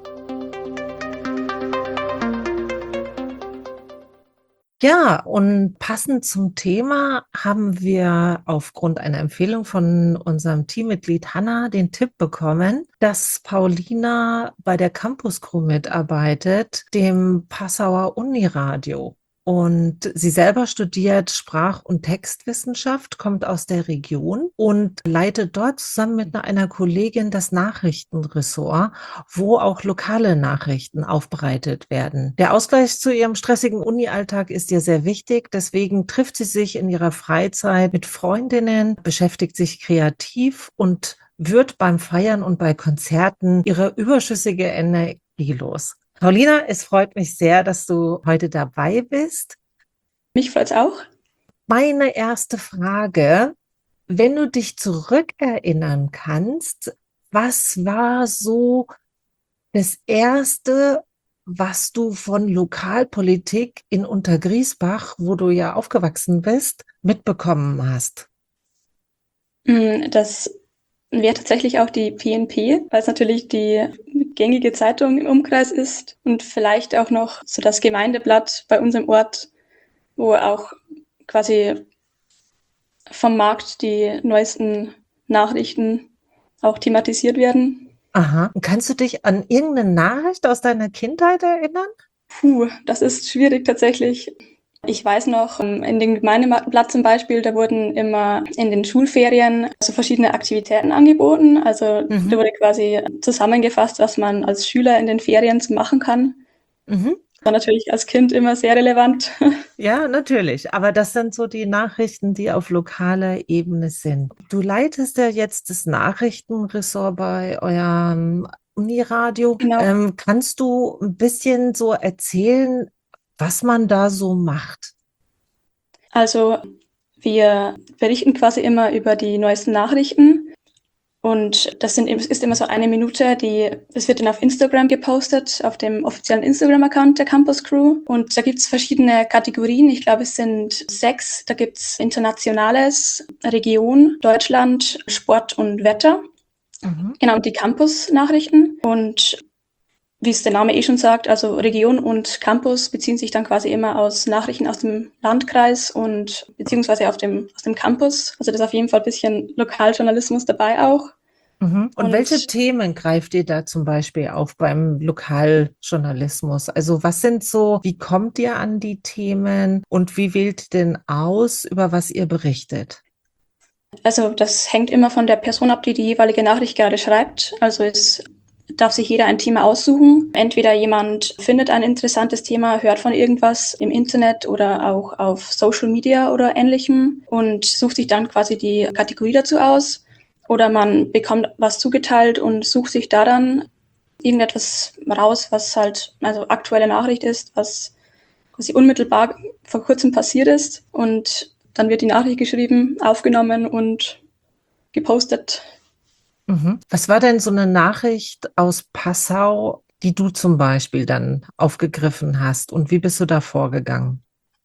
Ja, und passend zum Thema haben wir aufgrund einer Empfehlung von unserem Teammitglied Hanna den Tipp bekommen, dass Paulina bei der Campus Crew mitarbeitet, dem Passauer Uniradio. Und sie selber studiert Sprach- und Textwissenschaft, kommt aus der Region und leitet dort zusammen mit einer Kollegin das Nachrichtenressort, wo auch lokale Nachrichten aufbereitet werden. Der Ausgleich zu ihrem stressigen Uni-Alltag ist ihr sehr wichtig. Deswegen trifft sie sich in ihrer Freizeit mit Freundinnen, beschäftigt sich kreativ und wird beim Feiern und bei Konzerten ihre überschüssige Energie los. Paulina, es freut mich sehr, dass du heute dabei bist. Mich freut's auch. Meine erste Frage, wenn du dich zurückerinnern kannst, was war so das Erste, was du von Lokalpolitik in Untergriesbach, wo du ja aufgewachsen bist, mitbekommen hast? Mm, Das wäre tatsächlich auch die P N P, weil es natürlich die gängige Zeitung im Umkreis ist und vielleicht auch noch so das Gemeindeblatt bei uns im Ort, wo auch quasi vom Markt die neuesten Nachrichten auch thematisiert werden. Aha. Und kannst du dich an irgendeine Nachricht aus deiner Kindheit erinnern? Puh, das ist schwierig tatsächlich. Ich weiß noch, ähm, in dem Gemeindeblatt zum Beispiel, da wurden immer in den Schulferien so verschiedene Aktivitäten angeboten. Also da Mhm. wurde quasi zusammengefasst, was man als Schüler in den Ferien so machen kann. Mhm. War natürlich als Kind immer sehr relevant. Ja, natürlich. Aber das sind so die Nachrichten, die auf lokaler Ebene sind. Du leitest ja jetzt das Nachrichtenressort bei eurem Uniradio. Genau. Ähm, kannst du ein bisschen so erzählen, was man da so macht? Also wir berichten quasi immer über die neuesten Nachrichten. Und das sind, ist immer so eine Minute, die, das wird dann auf Instagram gepostet, auf dem offiziellen Instagram-Account der Campus Crew. Und da gibt's verschiedene Kategorien. Ich glaube, es sind sechs. Da gibt's Internationales, Region, Deutschland, Sport und Wetter. Mhm. Genau, und die Campus-Nachrichten. Und wie es der Name eh schon sagt, also Region und Campus beziehen sich dann quasi immer aus Nachrichten aus dem Landkreis und beziehungsweise auf dem, aus dem Campus. Also da ist auf jeden Fall ein bisschen Lokaljournalismus dabei auch. Mhm. Und welche Und Themen greift ihr da zum Beispiel auf beim Lokaljournalismus? Also was sind so, wie kommt ihr an die Themen und wie wählt ihr denn aus, über was ihr berichtet? also das hängt immer von der Person ab, die die jeweilige Nachricht gerade schreibt. Also es darf sich jeder ein Thema aussuchen. Entweder jemand findet ein interessantes Thema, hört von irgendwas im Internet oder auch auf Social Media oder ähnlichem und sucht sich dann quasi die Kategorie dazu aus. Oder man bekommt was zugeteilt und sucht sich da dann irgendetwas raus, was halt also aktuelle Nachricht ist, was quasi unmittelbar vor kurzem passiert ist. Und dann wird die Nachricht geschrieben, aufgenommen und gepostet. Mhm. Was war denn so eine Nachricht aus Passau, die du zum Beispiel dann aufgegriffen hast und wie bist du da vorgegangen?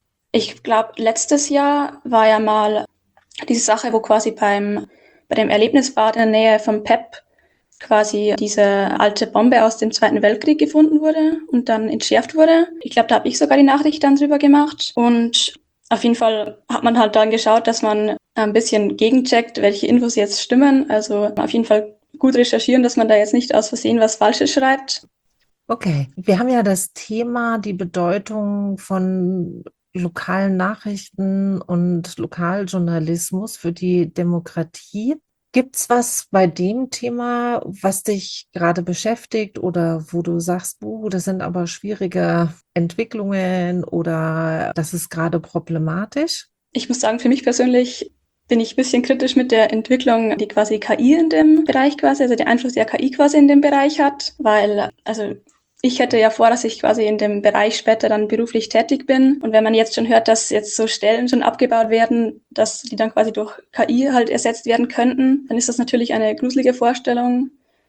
Ich glaube, letztes Jahr war ja mal diese Sache, wo quasi beim, bei dem Erlebnisbad in der Nähe vom P E P quasi diese alte Bombe aus dem Zweiten Weltkrieg gefunden wurde und dann entschärft wurde. Ich glaube, da habe ich sogar die Nachricht dann drüber gemacht. Und auf jeden Fall hat man halt dann geschaut, dass man ein bisschen gegencheckt, welche Infos jetzt stimmen. Also auf jeden Fall gut recherchieren, dass man da jetzt nicht aus Versehen was Falsches schreibt. Okay, wir haben ja das Thema, die Bedeutung von lokalen Nachrichten und Lokaljournalismus für die Demokratie. Gibt's was bei dem Thema, was dich gerade beschäftigt oder wo du sagst, uh, das sind aber schwierige Entwicklungen oder das ist gerade problematisch? Ich muss sagen, für mich persönlich bin ich ein bisschen kritisch mit der Entwicklung, die quasi K I in dem Bereich quasi, also der Einfluss, der K I quasi in dem Bereich hat, weil, also ich hätte ja vor, dass ich quasi in dem Bereich später dann beruflich tätig bin. Und wenn man jetzt schon hört, dass jetzt so Stellen schon abgebaut werden, dass die dann quasi durch K I halt ersetzt werden könnten, dann ist das natürlich eine gruselige Vorstellung.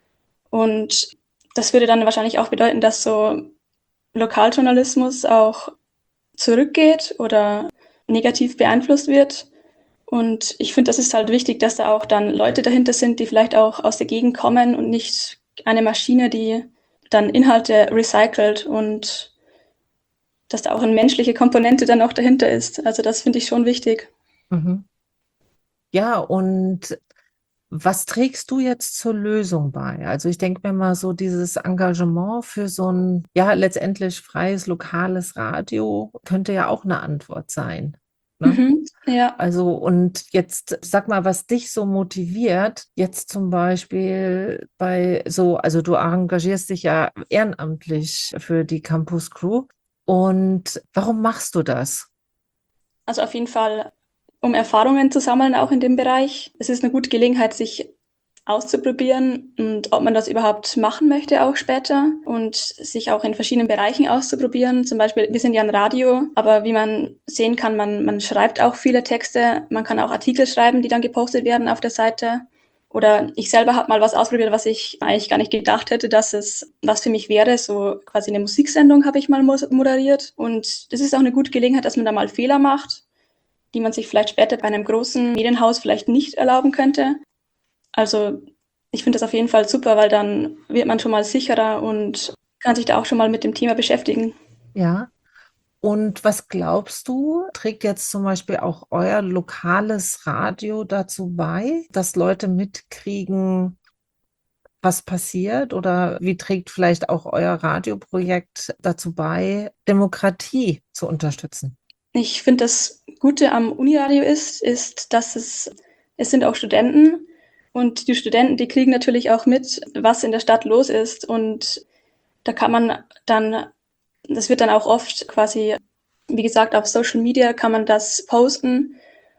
Und das würde dann wahrscheinlich auch bedeuten, dass so Lokaljournalismus auch zurückgeht oder negativ beeinflusst wird. Und ich finde, das ist halt wichtig, dass da auch dann Leute dahinter sind, die vielleicht auch aus der Gegend kommen und nicht eine Maschine, die dann Inhalte recycelt und dass da auch eine menschliche Komponente dann auch dahinter ist. Also das finde ich schon wichtig. Mhm. Ja, und was trägst du jetzt zur Lösung bei? Also ich denke mir mal so dieses Engagement für so ein, ja, letztendlich freies, lokales Radio könnte ja auch eine Antwort sein. Ne? Mhm, ja. Also und jetzt sag mal, was dich so motiviert, jetzt zum Beispiel bei so, also du engagierst dich ja ehrenamtlich für die Campus Crew. Und warum machst du das? Also auf jeden Fall, um Erfahrungen zu sammeln, auch in dem Bereich. Es ist eine gute Gelegenheit, sich auszuprobieren und ob man das überhaupt machen möchte auch später und sich auch in verschiedenen Bereichen auszuprobieren. Zum Beispiel, wir sind ja ein Radio, aber wie man sehen kann, man, man schreibt auch viele Texte. Man kann auch Artikel schreiben, die dann gepostet werden auf der Seite. Oder ich selber habe mal was ausprobiert, was ich eigentlich gar nicht gedacht hätte, dass es was für mich wäre. So quasi eine Musiksendung habe ich mal moderiert. Und das ist auch eine gute Gelegenheit, dass man da mal Fehler macht, die man sich vielleicht später bei einem großen Medienhaus vielleicht nicht erlauben könnte. Also ich finde das auf jeden Fall super, weil dann wird man schon mal sicherer und kann sich da auch schon mal mit dem Thema beschäftigen. Ja. Und was glaubst du, trägt jetzt zum Beispiel auch euer lokales Radio dazu bei, dass Leute mitkriegen, was passiert? Oder wie trägt vielleicht auch euer Radioprojekt dazu bei, Demokratie zu unterstützen? Ich finde, das Gute am Uniradio ist, ist, dass es, es sind auch Studenten und die Studenten, die kriegen natürlich auch mit, was in der Stadt los ist und da kann man dann, das wird dann auch oft quasi, wie gesagt, auf Social Media kann man das posten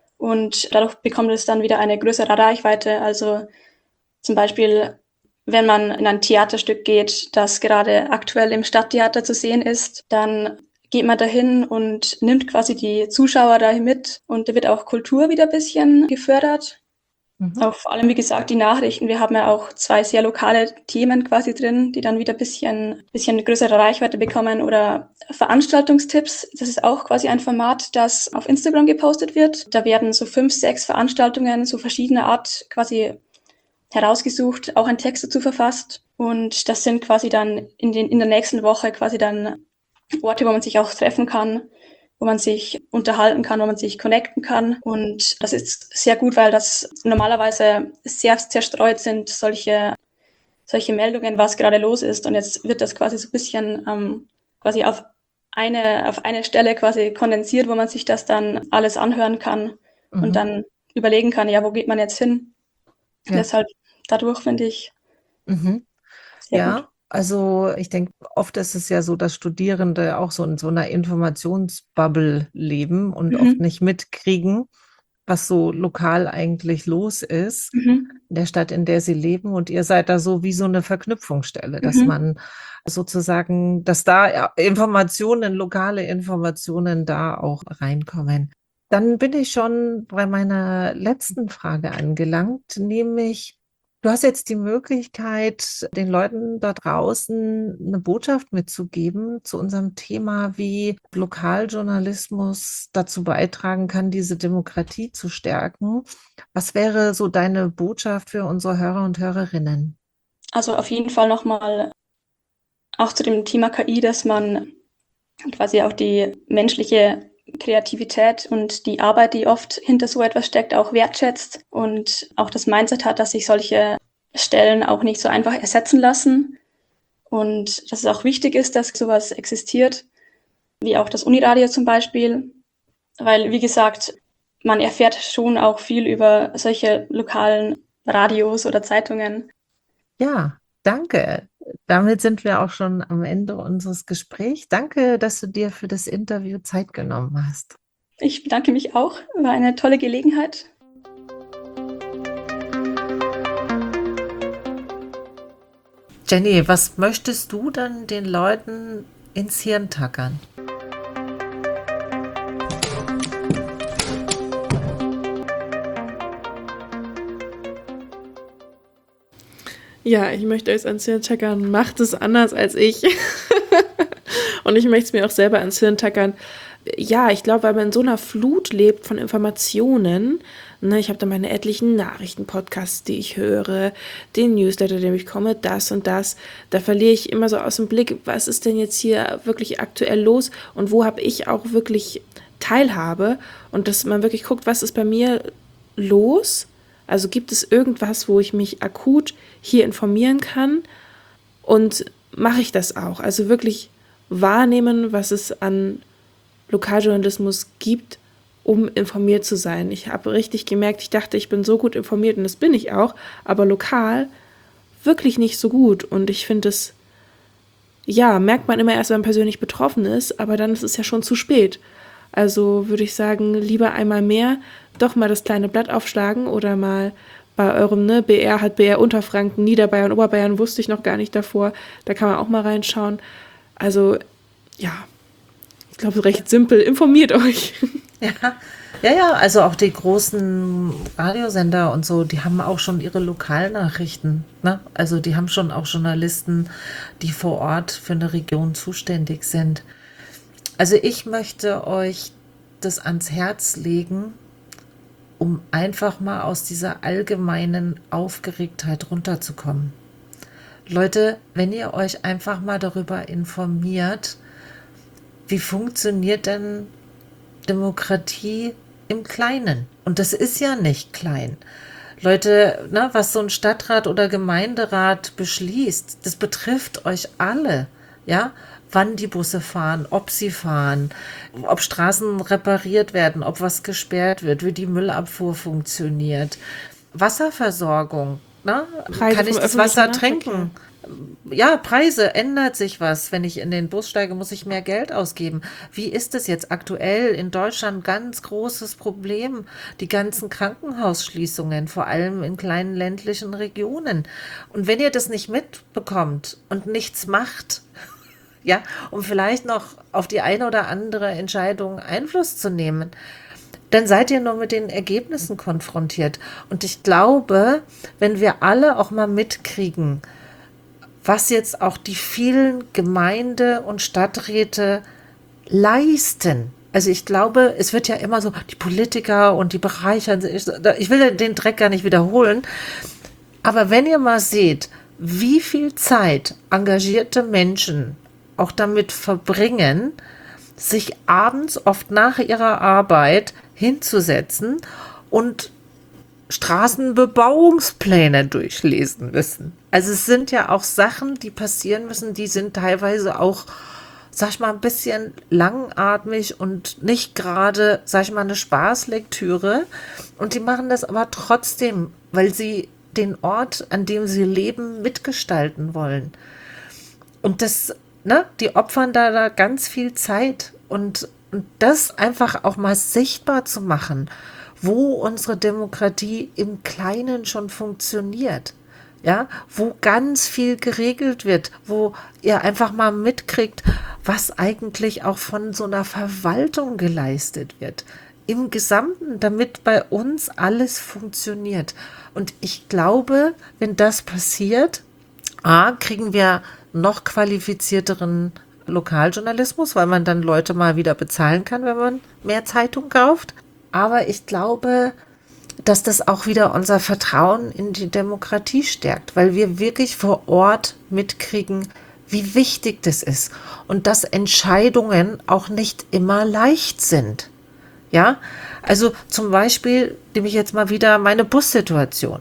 und dadurch bekommt es dann wieder eine größere Reichweite. Also zum Beispiel, wenn man in ein Theaterstück geht, das gerade aktuell im Stadttheater zu sehen ist, dann geht man dahin und nimmt quasi die Zuschauer dahin mit und da wird auch Kultur wieder ein bisschen gefördert. Mhm. Auch vor allem, wie gesagt, die Nachrichten. Wir haben ja auch zwei sehr lokale Themen quasi drin, die dann wieder ein bisschen, bisschen größere Reichweite bekommen oder Veranstaltungstipps. Das ist auch quasi ein Format, das auf Instagram gepostet wird. Da werden so fünf, sechs Veranstaltungen, so verschiedener Art quasi herausgesucht, auch ein Text dazu verfasst. Und das sind quasi dann in, den, in der nächsten Woche quasi dann Orte, wo man sich auch treffen kann, wo man sich unterhalten kann, wo man sich connecten kann. Und das ist sehr gut, weil das normalerweise sehr zerstreut sind, solche, solche Meldungen, was gerade los ist. Und jetzt wird das quasi so ein bisschen ähm, quasi auf eine, auf eine Stelle quasi kondensiert, wo man sich das dann alles anhören kann Mhm. und dann überlegen kann, ja, wo geht man jetzt hin? Ja. Deshalb dadurch finde ich Mhm. sehr Ja, gut. also ich denke, oft ist es ja so, dass Studierende auch so in so einer Informationsbubble leben und oft Mhm. nicht mitkriegen, was so lokal eigentlich los ist Mhm. in der Stadt, in der sie leben. Und ihr seid da so wie so eine Verknüpfungsstelle, dass Mhm. man sozusagen, dass da ja, Informationen, lokale Informationen da auch reinkommen. Dann bin ich schon bei meiner letzten Frage angelangt, nämlich, du hast jetzt die Möglichkeit, den Leuten da draußen eine Botschaft mitzugeben zu unserem Thema, wie Lokaljournalismus dazu beitragen kann, diese Demokratie zu stärken. Was wäre so deine Botschaft für unsere Hörer und Hörerinnen? Also auf jeden Fall nochmal auch zu dem Thema K I, dass man quasi auch die menschliche Kreativität und die Arbeit, die oft hinter so etwas steckt, auch wertschätzt und auch das Mindset hat, dass sich solche Stellen auch nicht so einfach ersetzen lassen und dass es auch wichtig ist, dass sowas existiert, wie auch das Uniradio zum Beispiel, weil, wie gesagt, man erfährt schon auch viel über solche lokalen Radios oder Zeitungen. Ja, danke. Damit sind wir auch schon am Ende unseres Gesprächs. Danke, dass du dir für das Interview Zeit genommen hast. Ich bedanke mich auch, war eine tolle Gelegenheit. Jenny, was möchtest du dann den Leuten ins Hirn tackern? Ja, ich möchte euch ans Hirn tackern, macht es anders als ich. Und ich möchte es mir auch selber ans Hirn tackern. Ja, ich glaube, weil man in so einer Flut lebt von Informationen, ne, ich habe da meine etlichen Nachrichtenpodcasts, die ich höre, den Newsletter, den ich komme, das und das, da verliere ich immer so aus dem Blick, was ist denn jetzt hier wirklich aktuell los und wo habe ich auch wirklich Teilhabe und dass man wirklich guckt, was ist bei mir los, also gibt es irgendwas, wo ich mich akut hier informieren kann und mache ich das auch, also wirklich wahrnehmen, was es an Lokaljournalismus gibt, um informiert zu sein. Ich habe richtig gemerkt, ich dachte, ich bin so gut informiert und das bin ich auch, aber lokal wirklich nicht so gut und ich finde es, ja, merkt man immer erst, wenn man persönlich betroffen ist, aber dann ist es ja schon zu spät. Also würde ich sagen, lieber einmal mehr doch mal das kleine Blatt aufschlagen oder mal bei eurem ne, B R hat B R Unterfranken, Niederbayern, Oberbayern wusste ich noch gar nicht davor. Da kann man auch mal reinschauen. Also ja, ich glaube, recht simpel. Informiert euch. Ja, ja, ja, also auch die großen Radiosender und so, die haben auch schon ihre Lokalnachrichten. Ne? Also die haben schon auch Journalisten, die vor Ort für eine Region zuständig sind. Also ich möchte euch das ans Herz legen, um einfach mal aus dieser allgemeinen Aufgeregtheit runterzukommen. Leute, wenn ihr euch einfach mal darüber informiert, wie funktioniert denn Demokratie im Kleinen? Und das ist ja nicht klein. Leute, ne, was so ein Stadtrat oder Gemeinderat beschließt, das betrifft euch alle, ja? Wann die Busse fahren, ob sie fahren, ob Straßen repariert werden, ob was gesperrt wird, wie die Müllabfuhr funktioniert. Wasserversorgung, ne? Preise Kann ich vom das öffentlichen Wasser Nahverkehr. trinken? Ja, Preise, ändert sich was. Wenn ich in den Bus steige, muss ich mehr Geld ausgeben. Wie ist es jetzt aktuell in Deutschland? Ganz großes Problem. Die ganzen Krankenhausschließungen, vor allem in kleinen ländlichen Regionen. Und wenn ihr das nicht mitbekommt und nichts macht, ja, um vielleicht noch auf die eine oder andere Entscheidung Einfluss zu nehmen, dann seid ihr nur mit den Ergebnissen konfrontiert. Und ich glaube, wenn wir alle auch mal mitkriegen, was jetzt auch die vielen Gemeinde- und Stadträte leisten. Also ich glaube, es wird ja immer so, die Politiker und die bereichern sich. Ich will den Dreck gar nicht wiederholen. Aber wenn ihr mal seht, wie viel Zeit engagierte Menschen auch damit verbringen, sich abends oft nach ihrer Arbeit hinzusetzen und Straßenbebauungspläne durchlesen müssen. Also es sind ja auch Sachen, die passieren müssen, die sind teilweise auch, sag ich mal, ein bisschen langatmig und nicht gerade, sag ich mal, eine Spaßlektüre. Und die machen das aber trotzdem, weil sie den Ort, an dem sie leben, mitgestalten wollen. Und das, ne, die opfern da, da ganz viel Zeit. Und, und das einfach auch mal sichtbar zu machen, wo unsere Demokratie im Kleinen schon funktioniert, ja, wo ganz viel geregelt wird, wo ihr einfach mal mitkriegt, was eigentlich auch von so einer Verwaltung geleistet wird, im Gesamten, damit bei uns alles funktioniert. Und ich glaube, wenn das passiert, A, kriegen wir noch qualifizierteren Lokaljournalismus, weil man dann Leute mal wieder bezahlen kann, wenn man mehr Zeitung kauft. Aber ich glaube, dass das auch wieder unser Vertrauen in die Demokratie stärkt, weil wir wirklich vor Ort mitkriegen, wie wichtig das ist und dass Entscheidungen auch nicht immer leicht sind. Ja, also zum Beispiel nehme ich jetzt mal wieder meine Bussituation.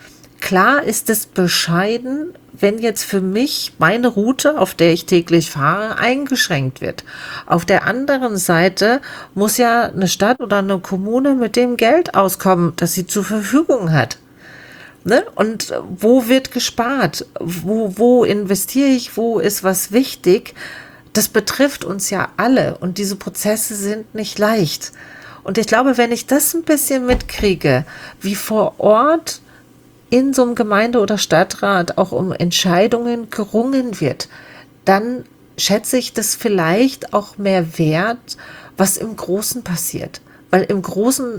Klar ist es bescheiden, wenn jetzt für mich meine Route, auf der ich täglich fahre, eingeschränkt wird. Auf der anderen Seite muss ja eine Stadt oder eine Kommune mit dem Geld auskommen, das sie zur Verfügung hat. Ne? Und wo wird gespart? Wo, wo investiere ich? Wo ist was wichtig? Das betrifft uns ja alle und diese Prozesse sind nicht leicht. Und ich glaube, wenn ich das ein bisschen mitkriege, wie vor Ort in so einem Gemeinde- oder Stadtrat auch um Entscheidungen gerungen wird, dann schätze ich das vielleicht auch mehr wert, was im Großen passiert. Weil im Großen,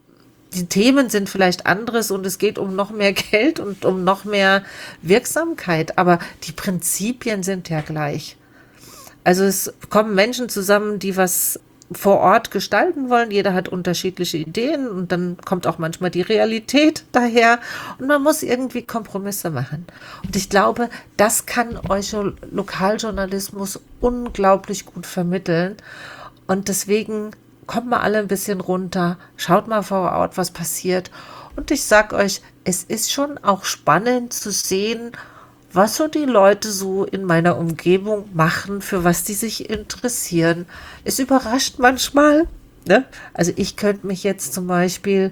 die Themen sind vielleicht anderes und es geht um noch mehr Geld und um noch mehr Wirksamkeit, aber die Prinzipien sind ja gleich. Also es kommen Menschen zusammen, die was vor Ort gestalten wollen. Jeder hat unterschiedliche Ideen und dann kommt auch manchmal die Realität daher und man muss irgendwie Kompromisse machen. Und ich glaube, das kann euch Lokaljournalismus unglaublich gut vermitteln und deswegen kommt mal alle ein bisschen runter, schaut mal vor Ort, was passiert und ich sag euch, es ist schon auch spannend zu sehen, was so die Leute so in meiner Umgebung machen, für was die sich interessieren. Es überrascht manchmal. Ne? Also ich könnte mich jetzt zum Beispiel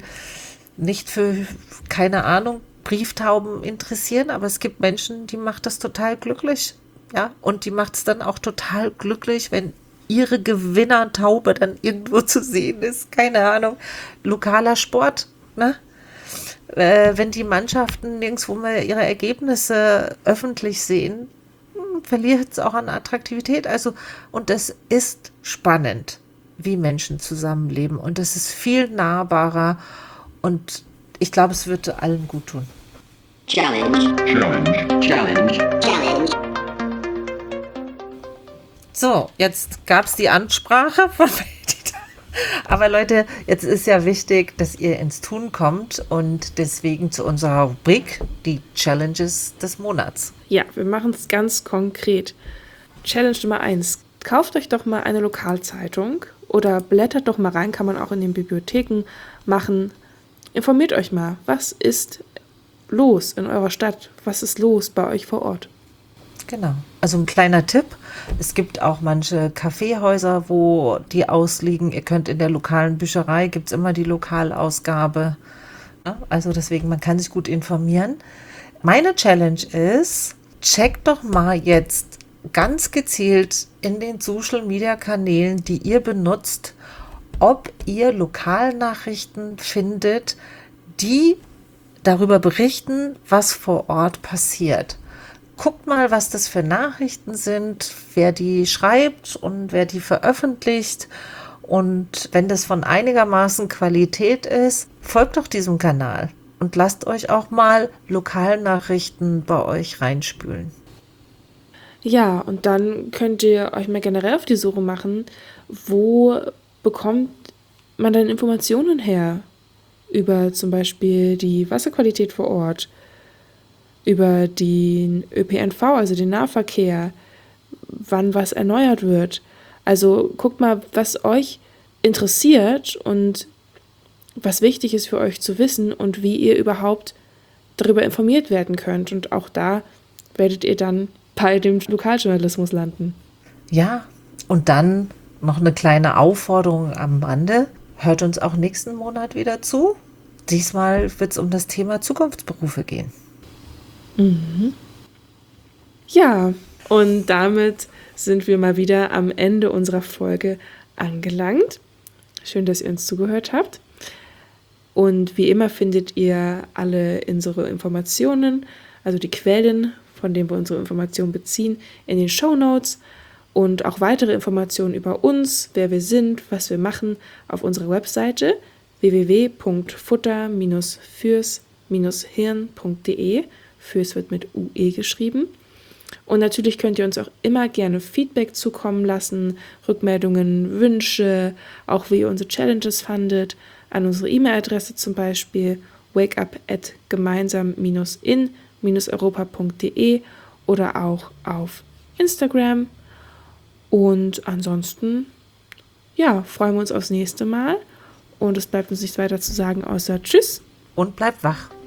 nicht für, keine Ahnung, Brieftauben interessieren, aber es gibt Menschen, die macht das total glücklich. Ja? Und die macht es dann auch total glücklich, wenn ihre Gewinnertaube dann irgendwo zu sehen ist. Keine Ahnung. Lokaler Sport. Ne? äh, wenn die Mannschaften nirgendwo mehr ihre Ergebnisse öffentlich sehen, verliert es auch an Attraktivität. Also, und es ist spannend, wie Menschen zusammenleben. Und es ist viel nahbarer. Und ich glaube, es würde allen gut tun. Challenge. Challenge. Challenge. Challenge. So, jetzt gab es die Ansprache von Perdita. Aber Leute, jetzt ist ja wichtig, dass ihr ins Tun kommt und deswegen zu unserer Rubrik, die Challenges des Monats. Ja, wir machen es ganz konkret. Challenge Nummer eins. Kauft euch doch mal eine Lokalzeitung oder blättert doch mal rein, kann man auch in den Bibliotheken machen. Informiert euch mal, was ist los in eurer Stadt? Was ist los bei euch vor Ort? Genau. Also ein kleiner Tipp. Es gibt auch manche Kaffeehäuser, wo die ausliegen. Ihr könnt in der lokalen Bücherei, gibt es immer die Lokalausgabe. Ja, also deswegen, man kann sich gut informieren. Meine Challenge ist, checkt doch mal jetzt ganz gezielt in den Social-Media-Kanälen, die ihr benutzt, ob ihr Lokalnachrichten findet, die darüber berichten, was vor Ort passiert. Guckt mal, was das für Nachrichten sind, wer die schreibt und wer die veröffentlicht. Und wenn das von einigermaßen Qualität ist, folgt doch diesem Kanal und lasst euch auch mal Lokalnachrichten bei euch reinspülen. Ja, und dann könnt ihr euch mal generell auf die Suche machen, wo bekommt man dann Informationen her über zum Beispiel die Wasserqualität vor Ort, über den Ö P N V, also den Nahverkehr, wann was erneuert wird. Also guckt mal, was euch interessiert und was wichtig ist für euch zu wissen und wie ihr überhaupt darüber informiert werden könnt. Und auch da werdet ihr dann bei dem Lokaljournalismus landen. Ja, und dann noch eine kleine Aufforderung am Rande. Hört uns auch nächsten Monat wieder zu. Diesmal wird es um das Thema Zukunftsberufe gehen. Mhm. Ja, und damit sind wir mal wieder am Ende unserer Folge angelangt. Schön, dass ihr uns zugehört habt. Und wie immer findet ihr alle unsere Informationen, also die Quellen, von denen wir unsere Informationen beziehen, in den Shownotes und auch weitere Informationen über uns, wer wir sind, was wir machen, auf unserer Webseite w w w punkt futter fürs hirn punkt de. Fürs wird mit U E geschrieben. Und natürlich könnt ihr uns auch immer gerne Feedback zukommen lassen, Rückmeldungen, Wünsche, auch wie ihr unsere Challenges fandet, an unsere E-Mail-Adresse zum Beispiel wakeup at gemeinsam in europa punkt de oder auch auf Instagram. Und ansonsten, ja, freuen wir uns aufs nächste Mal. Und es bleibt uns nichts weiter zu sagen, außer Tschüss. Und bleibt wach.